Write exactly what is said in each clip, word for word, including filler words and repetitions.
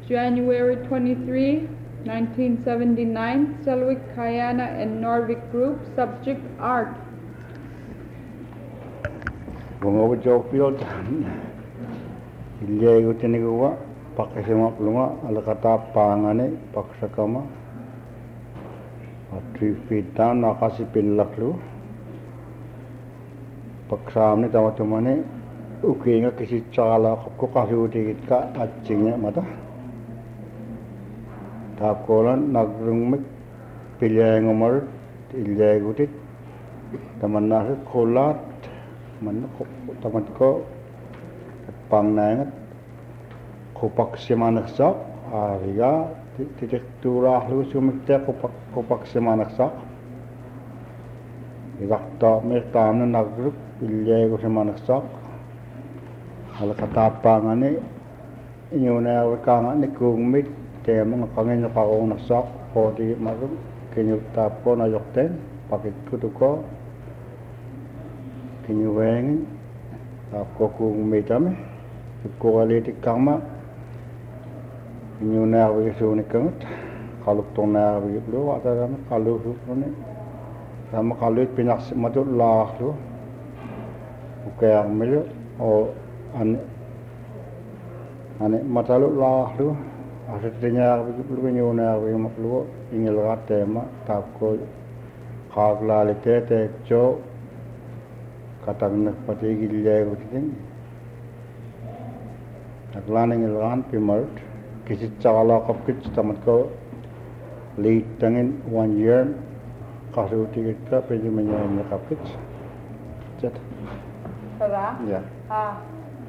January twenty-third, nineteen seventy-nine, Selwyn Kayana and Norvik Group, subject art. Bunga Jofield, Ilya Utinigua, Pakisima Pluma, Alakata Pangane, Paksakama, three feet down, Nakasi Pilaklu, Paksamni Tamatumane, Ukinga Kisi Chala, Kokasutika, Achinya Mata, Takolan, Nagrumik, Pilyangomar, Ilya Gutit, Tamanasa Kolat. Man tamat ko pangnangat kupak simanaksak ariga titik turah lu sumikte kupak kupak simanaksak idakta mirtam na nagruk ilye ko simanaksak ala katapangani inyuna wakanga ni kungmit te mga kangin na pakong naksak poti marum kinyutap ko na yokten pakit kutuko Kinyuwengin, ako kung may dami, ko kalitik kama, kinyu na ako yung kangat, kaluktong na ako yung lo, at alam kalusot mo ni, sama kalut pinaks matut lah lo, kaya melo o an ane matalut lah lo, asal tinya ako yung kinyu na ako yung maklo, ingil ka tema, tapos kaglali tete cho. Katang nagpatigil niya yung titing. Naglanang ilan pimart. Kisit sa kalakapkit sa tamat ko. Late tangin one year. Kasutigit ka, pwede man yung nakapkit. Chat. Tada? Yeah. Ah.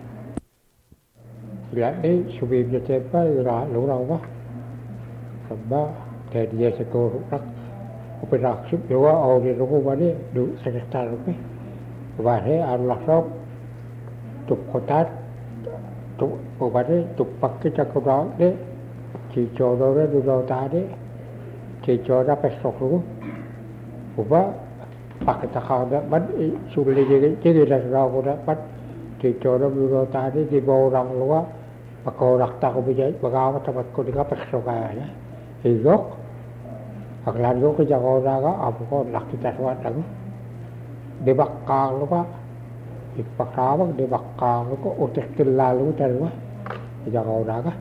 Lihat ni, subib niya tepa, ira lurang ba? Sabba, kaya dia sekolah rak. Upirak sub, yawa, awal di ruko ba ni, du sekretar rupi. Vare arlasok tuk kotat tuk ubare tuk pakke cakura de ci chodore du dotade ci choda pesokru uba pakke takada bad sulle jege jege da ragoda bad ci choda du dotade di borang luwa pakorak ta ko bijay bagawa tabat ko diga pesoka ya igok aklan go ke jagoda ga apu ko lakita swat lagu di bakal lupa ipakawag di bakal ko utek lalu terwa jaga udaga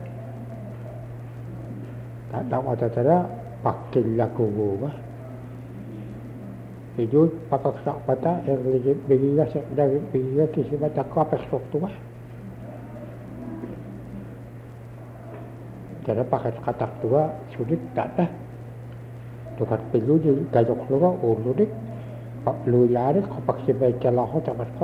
tak tahu ada cara pakai lagu gua itu pakai sak pata yang lagi begiga dari begiga kisi baca ko apa stok tu bah cara pakai kata tua sulit tak dah tukat perlu jadi gajok lupa urut Pak lu yaris ko paksibay kalaho tamat ko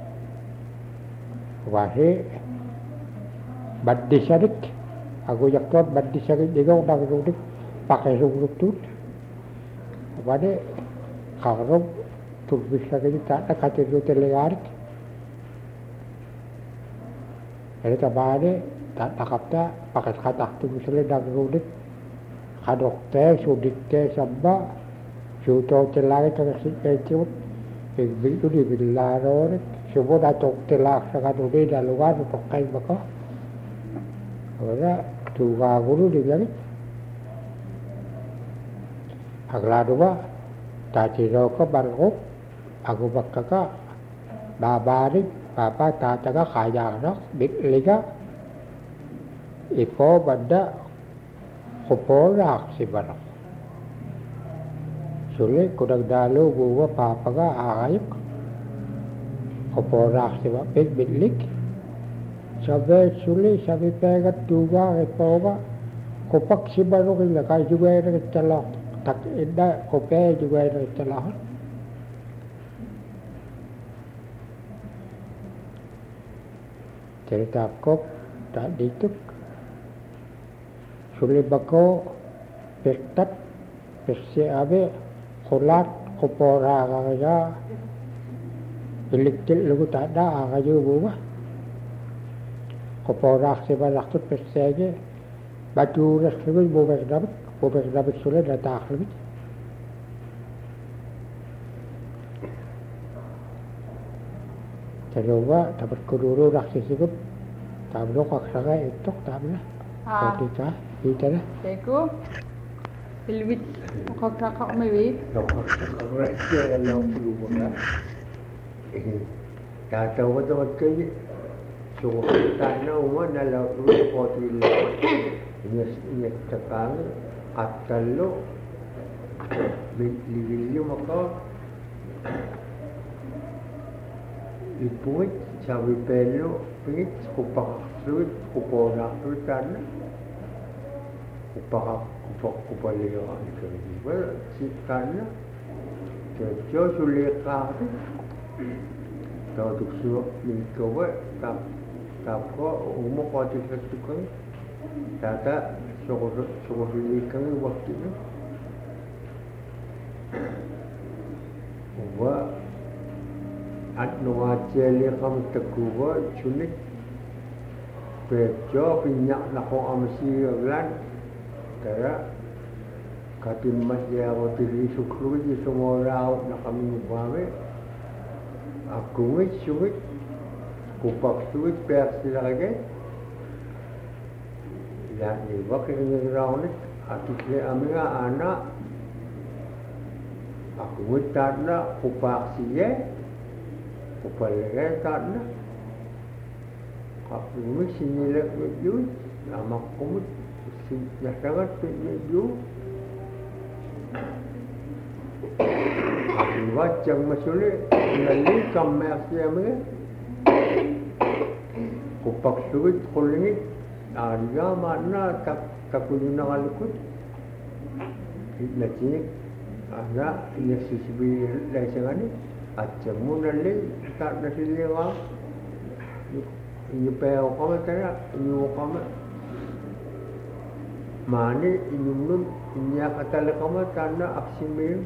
wahe baddi sarik aku yaktot baddi sarik digaw nagrudik pakai rung tut wade karo tu bisa kita tak kate lu telegarik ada tabade tak takapta pakai kata tu misalnya nagrudik kadokte sudikte sabba Suto telak terus kecil, begitu di bilaron, semua datuk telak sangat udah dah luar pakai baka. Orang juga guru dia ni, agak dua, tak ciro ke barco, aku bakal babari, bapa tak jaga kaya nak, big liga, ipo benda, koporak si barang. Sulit kudak dalu gua papa ga ayuk koporak siwa big bilik sabe sulit sabe pegat juga epoga kopak si baru kila kai juga ada celak tak ada kope juga ada celak cerita kop tak dituk sulit bako pektat persi abe Kulat kopora kaya iliktil lugu tak ada kaya buah kopora sebalak tu persege batu ras lebih bobek dapat bobek dapat sulit datang lebih coba dapat kuduru raksi sikut tablo kak saga itu tabla Ah, Kotita, itara. Teku. Silvit. Kau tak kau mai. Rasa yang perlu buat. Tak tahu betul-betul ni. So tak nak umur dalam dua puluh lima. Ini ini sekarang atal lo. Bili-bili maka ibu cawe pelu pengit kupak suit kupona suitan kupak kupak kupak leo itu ber sikan kerja sulit kah tahu tu suap ni kau tak tak kau umur kau tidak suka tak tak suruh suruh lihat waktu ni wa at nuwajeli kam teguwa cunik bejo pinyak nako amsi aglan kaya katim mas ya wotiri sukru di semua rau nak kami ubawe aku wit suwit kupak suwit persi lagi ya ni wakil ni rau ni atikle amiga anak aku tak nak kupak siye kupak lagi tak nak aku ni sini lagi jus nama aku si dah sangat tinggi jus aku baca masalah lagi komersi apa kupak sulit kulit harga mana tak tak punya ngalukut lagi ada yang siswi lesangan ni aja munali tak nasi lewa ini peo kamu tanya ini kamu mana ini belum ini kata kamu tanda aksi mil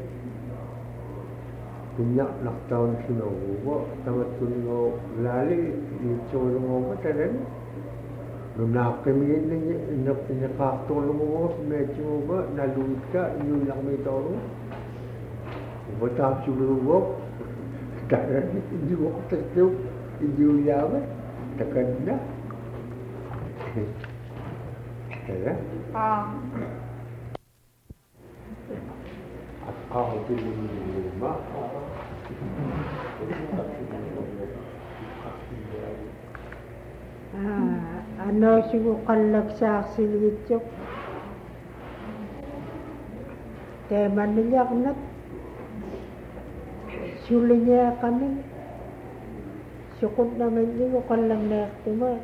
punya nak tahun sino gua tamat sino lali ini cuma ngomong tanya nak kami ini ini ini kartun ngomong macam apa naluka ini yang metau Vota chulugo cara juga terus juga apa takkan dah ya Ah. Aku tu lima Ah, ano sigo kalak sa silgitsok. Tema nila kunat. Sulinya kami. Syukur naman sigo kalak na tuma.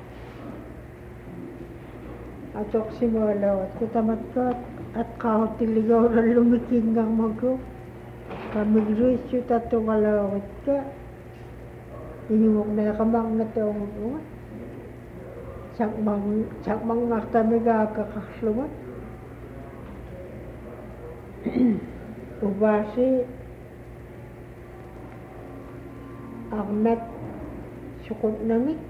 Atok si Molo, kutamat ko at kahit tiligaw na lumiking ng mago. Kamigris yung tato kalawit ka. Inyumok na kamang na taong mo. Sakmang, sakmang naktamig kakakaslumat. Ubasi, aknat sukot nangit.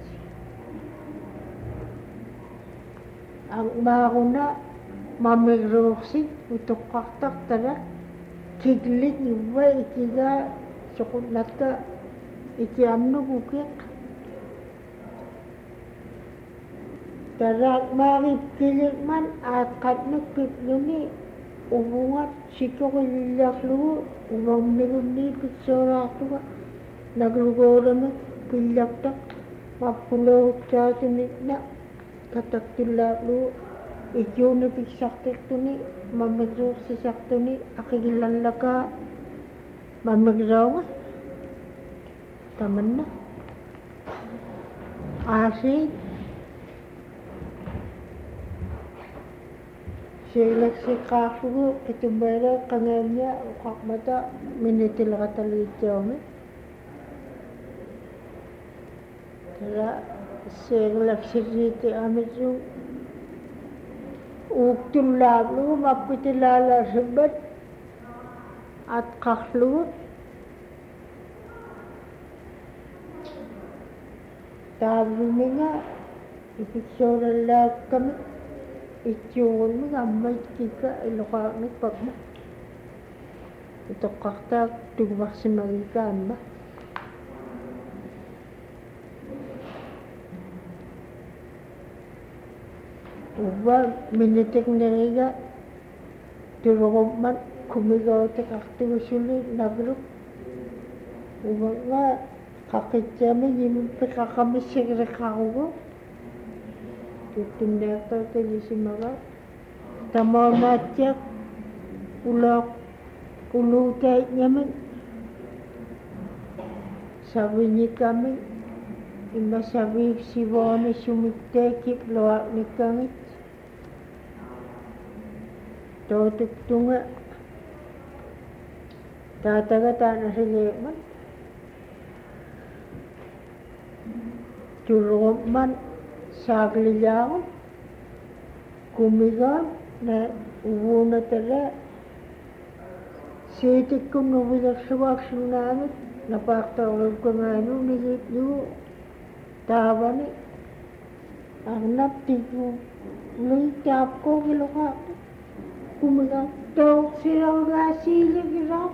Ang makuna, mamigrosik, utok kaktak tada. Kiglit niwa, ikiga, sukot nata, ikiamno bukit. Darat mari kilik man at katnak pitluni ubungat siko kililak lu ubang minun ni pitsora tuwa naglugora na pilak tak mapulo sa tinik na katak tilak lu ikyo na piksaktik tu ni mamagro sa sakto ni akigilan laka mamagrawa taman na asin Sila si kafu itu bara kanganya ukak mata minitil katalito me. Kaya sila si riti amit yung uktul lalu mapitilala sebat at kaklu. Tabi nga ipiksura lang kami. Ityun mo nga may kika ilokangit pag mo. Ito kakta tugmak si Marikan ba? uba minitik neriga turuman kumigote kaktiusuli nagrup uba nga kakitjami yimpe kakami sigre kaugo tutindata tejisimaga tamonatyak ulok ulutai nyamin sabi kami ima sabi sibone sumitekip loak ni kami totuk tunga tataga tanah sileman turuman sagliyawan kumigan na uuna tala sitik kung nabidak suwak sunamit napaktaulog ko nga ano nigit yu tawa ni ang naptigo may tap ko giluka kumigan daw sila nga sila girat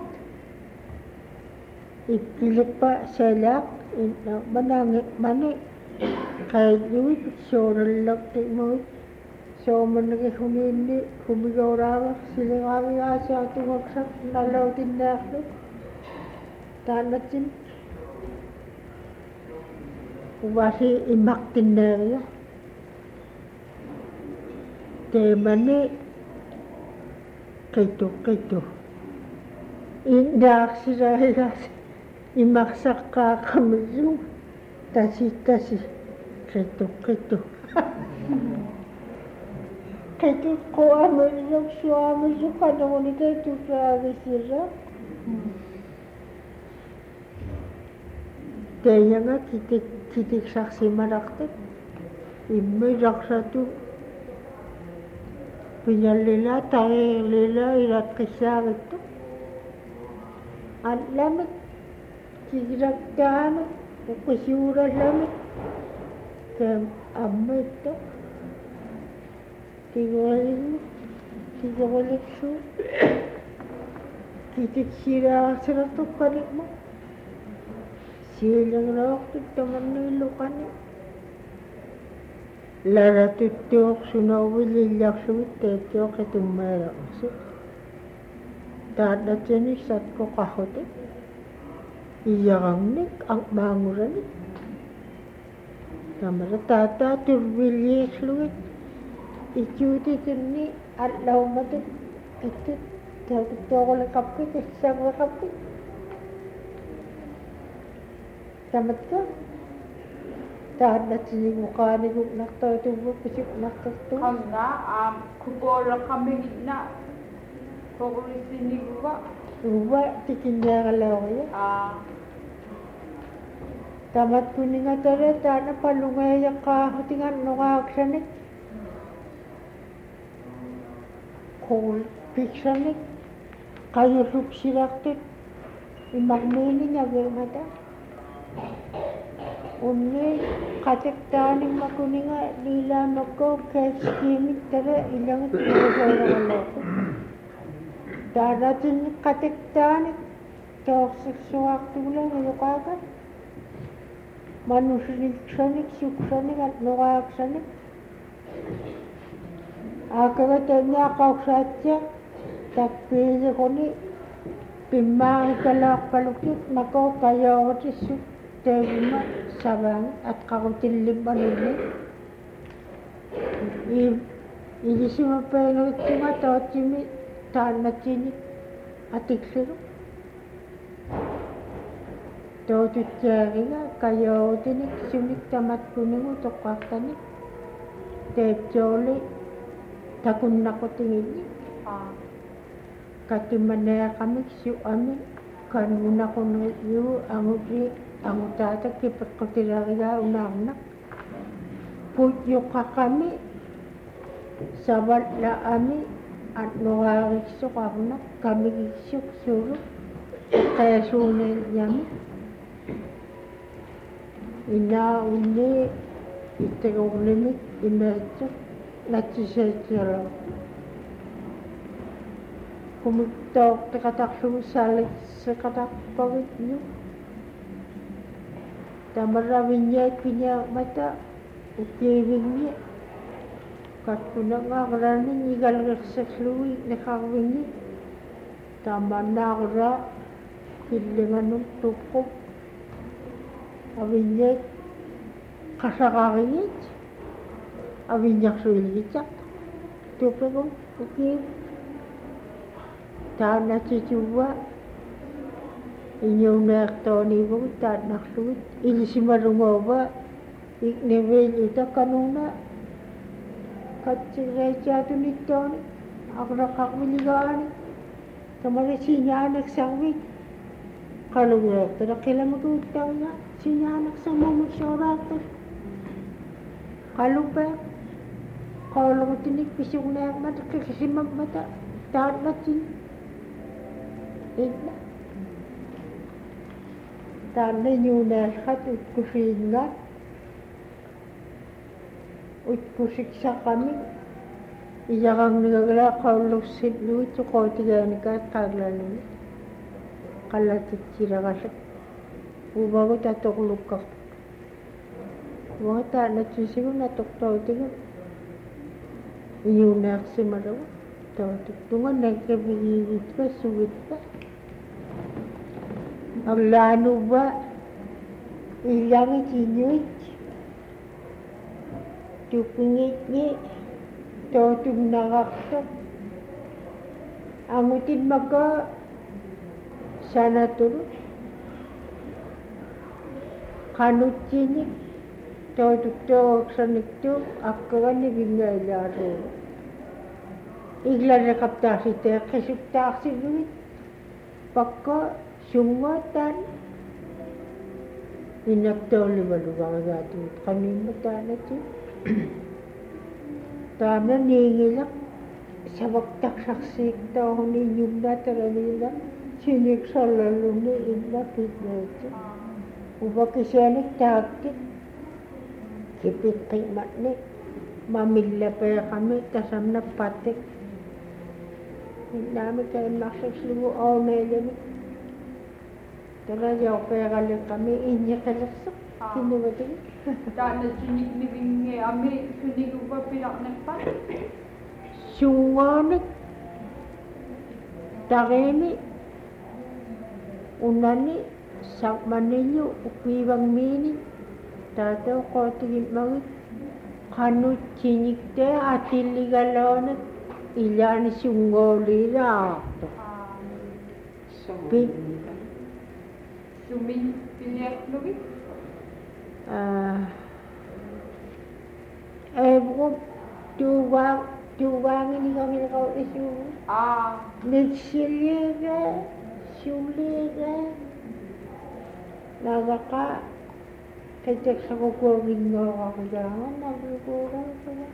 ipilit pa selak manangit mani kahit yuit soral lang mo so managi humindi humigaw rawa sila kami asa tumagsak nalaw tinaklo tanatin wasi imak tinaklo temani kaito kaito indak sila imaksak ka kamizung tasi tasi kaito kaito kaito ko amin yung suami yung kanong ni kaito grabe sila kaya nga kitik kitik saksi malaktik imi raksa tu pinyalila tayo lila irat kasagit tu at lamit kikiragdaan ukusura lamit kaya amit tu Tigolin, tigolin su, kitik sira sira tu kanik mo. Silang rawak tu teman nilu kanik. Lara tu tiok sunawi lilak suwit tiok itu merah masuk. Tada jenis sat ko kahote. Iya nik ang banguran ni. Kamera tata turbilis luwit. Icuti tuni atlaw mati itu toko le kapit sama kapit tamat ka tahat sini muka ni guk nak tahu tu guk pisik nak tu kamna am kubola kami na kokori sini gua ruba tikin dia kalau ya ah tamat kuninga tare tana palungai yang ka hutingan nunga aksanik kol piksanik kayu rup siraktit imagmini niya gamata unni katektaning makuninga nila mako keskimit tara ilang tira dadatin katektanik toksik suwakti ulang ayukakan manusinik sanik suksanik at nukak sanik Akakatanya kau saja tapi koni pimang kalak palukit mako kayo tisu tema sabang at kau tilim manuni i i sima peno cuma tahu cimi tanah cini atik siru tahu tu cari na kayo tinik sunik tamat kuning untuk waktu ni tejoli takun nako tingin ah katimana kami siu amin kanuna ko no yu angudri angutata kipat ko tiraga unang nak putyo ka kami sabat la ami at nuwari so kakuna kami isuk suru kaya sunan yami ina uni itirong limit ina ito natisaytira kumitok takatak sumisalik sa katak pawit niyo tamaramin niya pinya mata ukibig niya Katpuna ngagranin igalgersaslui nakarvingi tamanagra killinganum tukup avinyek kasakarinyek avinyak suilitak tupagum ukim tana cicuba inyong naktoni bang tanak suit ilisimarungoba iknevel ita kanuna Kaciraya tu niton, aku nak kak menigani, kemarin sinya anak sangwit, kalau gue tu dah kela mengutangnya, sinya anak sama masyarakat tu, kalau ber, kalau tu ni pisau nak mata kesimap mata, tak macam, ini, tak ada nyunar kat utkusingat. Utkusiksa kami, ijakang nagagala kaulo sidlu ito ko tigani ka taglanin, kalatit sira kasi, ubago tatoklog ka, ubago ta natsisigo natoktaw tiga, iyong naksima daw, tungan nagkabigigit ka, suwit ka, ang lano ba, ilang itinyoy, Tupingit-ngit, totong nakakto. Angutin maka sana turut. Kanut sinik, totuk-tok sanikto, akaran ni bingay laro. Igla rekaptasi te, kesuptasi duit. Paka sungatan. Inaktoli malubang agad. Kami matana siya. Tama ningilak sa waktak saksik tao ni yung nataralila sinik sa lalo ni ina pitneto uba kisyanik takit kipit kimat ni mamila pa kami kasam na patik namin kayo maksaslubo o melani talaga pa kali kami inya kalaksak kinuwatin Tak ada sunik ni bingi ambil sunik ubah pirak nepat. Sunganik, takeni, unani, sakmanilyo, ukiwang mini, tataw ko tigit mawit, kanut chinik te atiligalonat, ilan sungoli rakto. Sumin pilihat lubik. Ah, eh, bukan tuang tuang ini kami nak kau isu. Ah, Nexiliga, suliga, nagaka, kecek sa kukuring nga ako jangan, nagkukurang ko.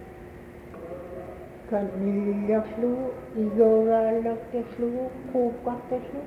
Kan nililak lu, igoralak tes lu, kupak tes lu.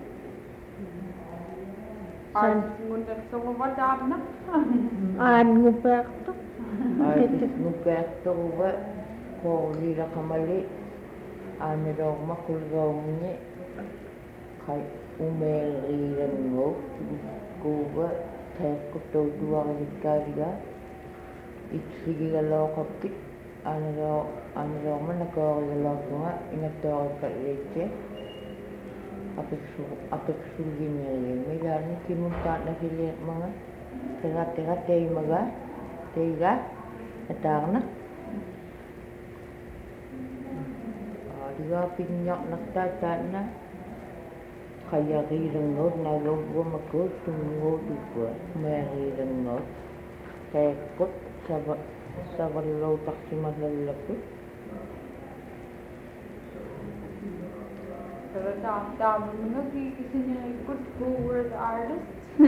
An ngundat sa wawadab na. An ngupek tu. Ay, ngupek tu ba ko lila kamali. Ano daw makulgaw niya kay umeriran mo ko ba tayo ko to dua kaliga iksigi galaw kapit ano daw ano daw man nagkakagalaw ko nga inataw ka leche apeksu apeksu gini may gani kimunta na sila mga tira-tira tayo maga tiga natang na diga pinyak nagtata na kaya rirangod na logo magod tungod ko may rirangod kaya kot sa sa walaw taksi malalapit. Pero dami mo na kasi niya ikot forward artist.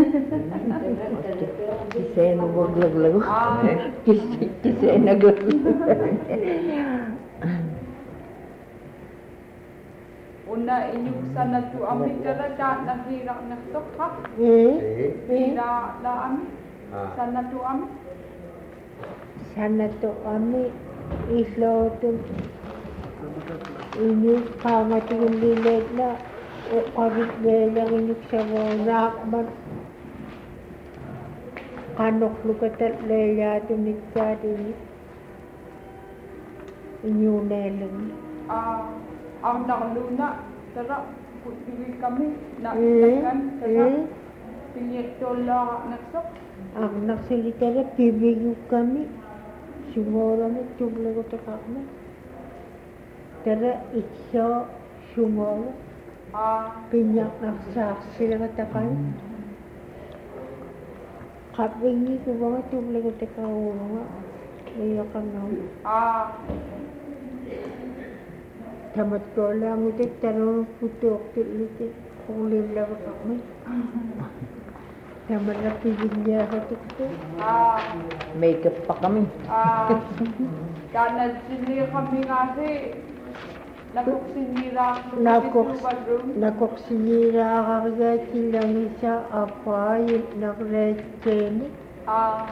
Kisay na maglaglago. Kisay na maglaglago. Una inyong sana tu amin kala dahil nahirak na tok ha? Eh, Hila la amin? Sana tu amin? sana to kami islo to inyong pangating lilit na o karit belang inyong sa mga nakman kanok lukatat leya to nitya din inyuneleng. Ah, ang nakaluna, tara, putili kami, na Eh, ilagan, tara, eh. pinitola nagsok. Ang nagsalita pibigyo kami. Sumora na tubla ko takakna. Tara itso sumora. Ah, Pinyak nagsaksi na katakay. Kapingi ko ba nga tubla ko takawala nga. Kaya ka nga. ah, Tamat ko lang ito tanong putok tilit. Kulim lang ako kami. Tamat na pibigya ka tikto. ah, Makeup pa kami. ah, dahil sinira kami kasi, nagkuksinira ako sa Nakoks, bedroom. nakoksinira ka kaya silang isa apa yung nagretsen. Ah,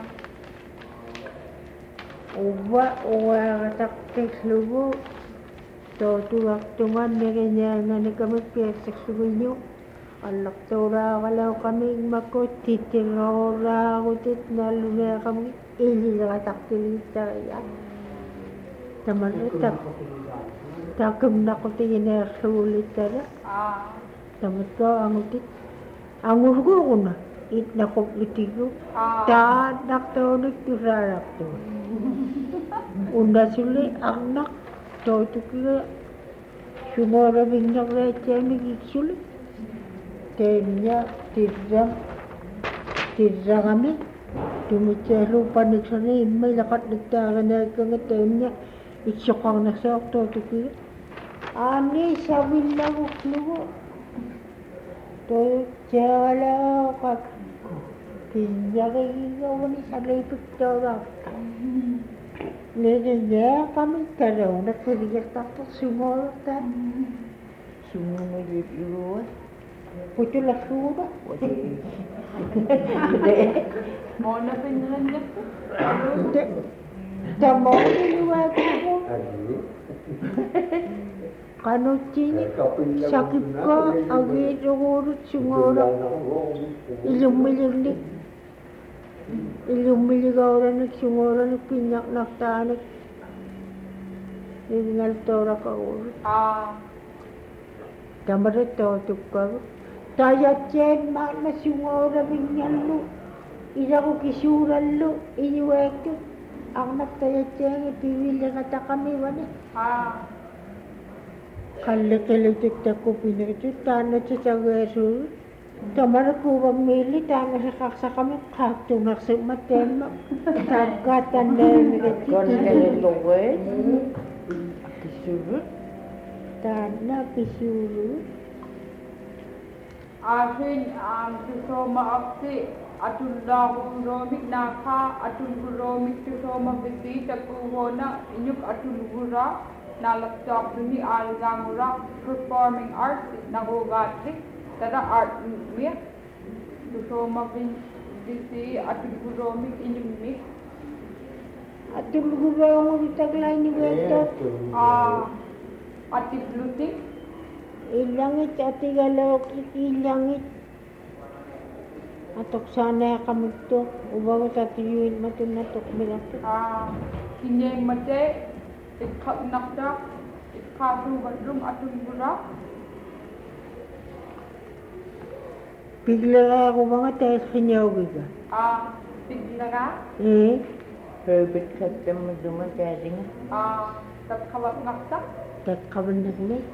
Uwa, uwa kataktik lubo. So, tuwak-tungan na ganyan na kami piyasak suminyo. Alak tora kalau kami makot titirora utit na lumaya kami ili na kataktik ya. Taman utak. Takam na ko tingin na sulit na. ah, Tamat ko ang utit. Ang urgo ko na. It na komplitigo. ah, Ta naktonik tu sarap tu. Unda suli anak to tu kira. Sumora bingyak receh mi suli. Tenya tidak tidak kami. Tumiche lupa ni sana may lakat nagtara na kang tenya. Iksokang na sa to tu kira. Ani sabil lang uklo. To jala ka. Pinjari ko ni sa lepit to ra. Nede kami karo na kuriya tapos sumoro ta. Sumunod yung Putul la suda. mo na pinran niya po. Te. Tamo ni wa ko. Kano chini sakit ko agi rurut sumoro. Ilum-ilum ni. Ilum-ilum orang ni sumoro ni pinyak naktanik. Ingal tora ka urut. Ah, Kamara to tukar. Taya chen mana sumora binyalu. Ira ko kisurallo iniwekto. Ang nagtaya chen piwili kata kami wani. ah, Kallikilitik ko pinirito tana sa sagesu. Kamara ko mili tana sa kaksa kami kakto naksa matema. Sagkatan na Kon mi kaya lowe. Kisurut. tana kisuru. akin ang susoma apsi, atul lakong romik naka, atul romik susoma bisi, takuhona, inyuk atul gura, nalaksak duni algamura, performing arts, nagogatrik, tada art mix, susoma bisi, atul romik, inyuk mix, Atul guro mo taglay ni weto. ah, atit lutik, Ilangit at igalawak ilangit. Atok sana kami to. Ubaw sa tuyuin matunatok milato. ah, kinyay mate, ikat nakda, ikatu badrum atul gura, Bigla ako mga tayo sinyawi ka. ah, tiglaga, Eh, Herbert kata maduman kaya din. ah, tatkawak nakda, tatkaban na kami.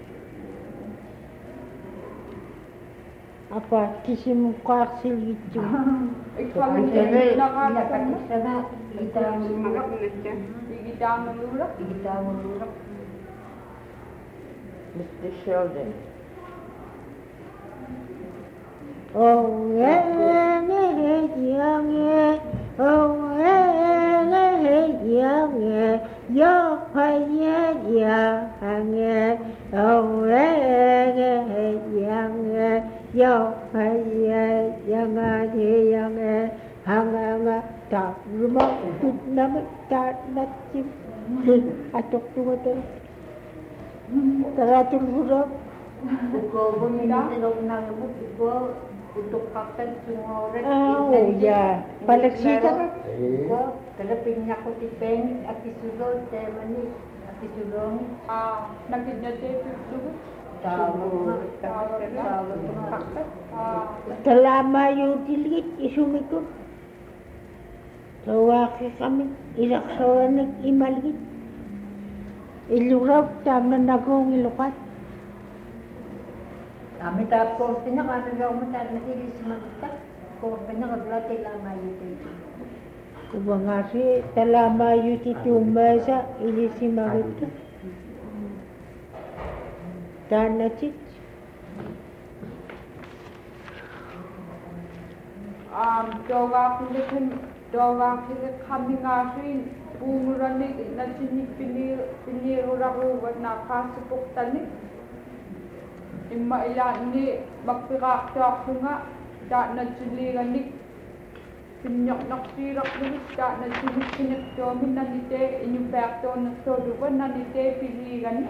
Apa, kisi mo kaksil gitu. ikaw Ang hindi sarap. nakakatawa. Sana kita Magap na siya. Igidang ng lura. kita mengurap. Mister Sheldon. Oh, eh, eh, yang eh. Oh, eh, eh, yang eh. Yo, hai, ya, yang eh. Oh, eh, eh, yang eh. Yo, hai, yang eh, yang eh. Hang, hang, tak, rumah, tut, nama, tak, nacim. Atok tu betul. Teratur huruf. Buko pun ini tidak nang buko untuk kakak semua orang. Oh, ya. Balik sita kan? Buko kalau pinyak ko ti peng at isudo te mani Itulong. Ah, nakidnate piplugut. Tawa. Talama yung tilit, isumikot. Tawaki kami, ilaksawan ng imaligit. Iluraw, tama na nagong ilukat. Kami tapos niya kasi daw mo tayo natilis magta. Kung pinakabla talama yung tilit. Kuba nga si talama yung titumasa, ilisimagit. Tana chit. Um, doga kulitin, doga kulit kami nga rin, pumuranig na sinig pinirurago na kasupok tanig. Ima ilan ni magpirakta ko nga, da na siliganig, pinyak naksirak lumis, da na sinig pinagdomin na nite, inyong pekto na sodugan na nite piliganig.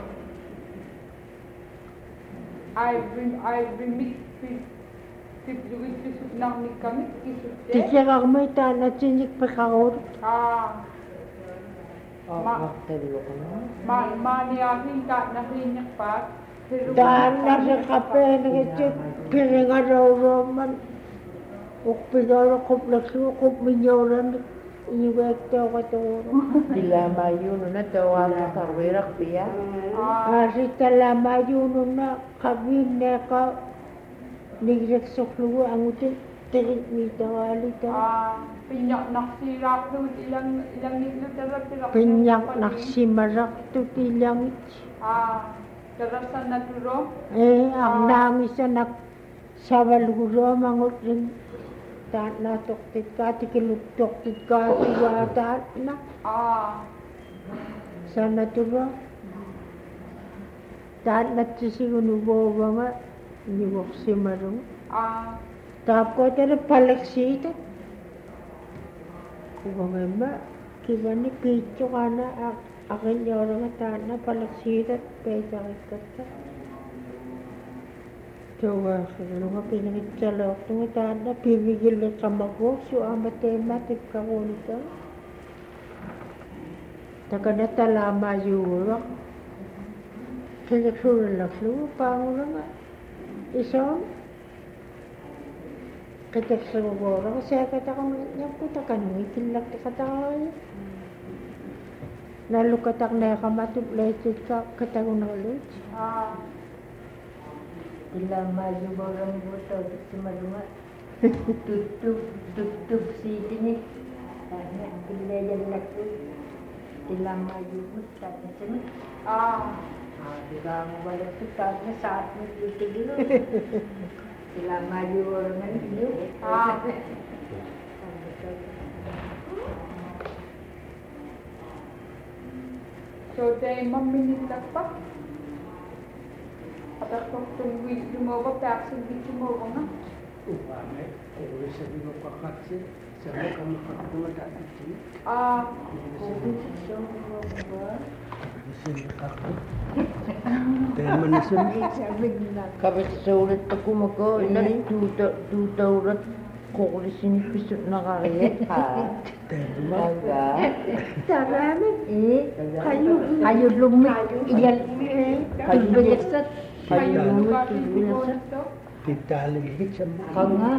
I bring, I bring me, pipluwit kisut nang ni kami, kisut te. Tisirang may tana sinig pakawur. Ah, Ma, talo ko na. ma, mani aking ka na hinyak pa. Tana sa kape, nagitsit, piringa raw roman. Ukpigaro kuplasu, kupminyoran, iwekto ka turo. Dilama yun na tawa na karwerak piya. Kasi talama yun na kabin na ka nigrak sa kluwa ang utin tirik ni tawali ta. Ah, pinyak naksirak doon ilang ilang nilo tara tira. Pinyak naksimarak to tilang Ah, tarasan na turo. eh ang nami sa nak sawaluro mangut rin ta na toktit ka tikiluktok tit ka siwata na Ah, sana turo. Dan na sisigunubo nga ni waksi marung. ah, Tapos tara palaksita. Kung nga kiba ni Picho ka na akin yung nga na palaksita at pesa kita. Tawa sa nga pinangitsalok ng tanda pibigil na kamago so ang matematik ka ko nito. Taka na talama yurak. Kaya surulang lupa pangulo nga. Isang katak sa gogoro kasi kata ko niya puta kanong itilak ta kata ko nalu katak na kamatub lecet ka kata ko na ulit ah, Dilama yung borong buto si malunga. Tutub, tutub si tinik. Tanya, bila yang laku. Dilama yung buto na sini. ah, Ah, bila mo wala ito, tanya saat mo dito dulu. Dilama yung borong na dulu. ah. So, day maminilak pa. Atak kong tungwil lumawa, paksin di lumawa nga. Upamay, kung sabi mo kakatsi, sabi ka makakagawa dati siya. Ah, Dahil manasun, Kapit sa ulit ako mako, inari tuta ulit ko kulit sinipisot na kariyet ha. dahil mo, Taga. Sarami Eh, kayo kayo lumit. Iyal, kayo bilisat. Kayo kayo lumit, lugar kayo ni binasa. Bonto. titaligit sa mga. Kanga,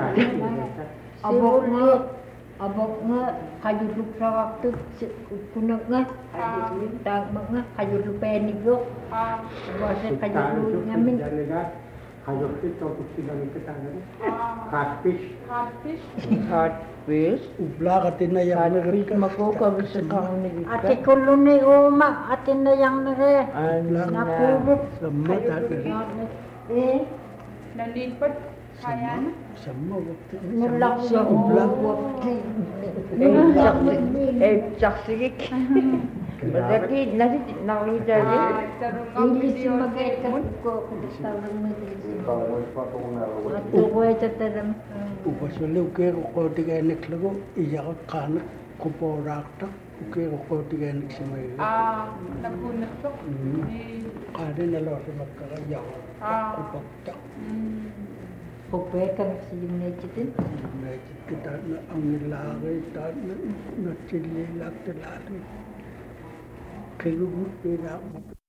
abok nga, abok nga, kayo lup sa waktu, kunag nga, tagma nga, kayo lupenig lo. Ah, Basta kayo lup ngamin. Kayo ito, kung sila ng katana. ah, Catfish. catfish. Catfish. Ubla ka tinayang Catfish mako kapit sa kang nagita. Ate kulo ni Uma, ate na yang nare. Ano na. Napulot. Sama dati. Eh, Nalipad. Kaya na. Sama waktu. nulak Sa ubla. Eh, saksi- eh, saksigik. Berarti nasi nalu jadi. Ah, tarong ang ilis video. magay ka ko, tawag mo ilis. Kalau itu aku nak. Ato ko ay tataram. Upasuli uke ko tiga enek lago iya ka kana ko porakta uke ko tiga enek simay. Ah, napunat ko. Hmm. Di, Kada na lo sa magkakayaw. Ah. Ko pakta. mm, Pagpaya ka sa yung nechitin. Medyo kita na ang nilagay ta na na sililak talari. Kailugut,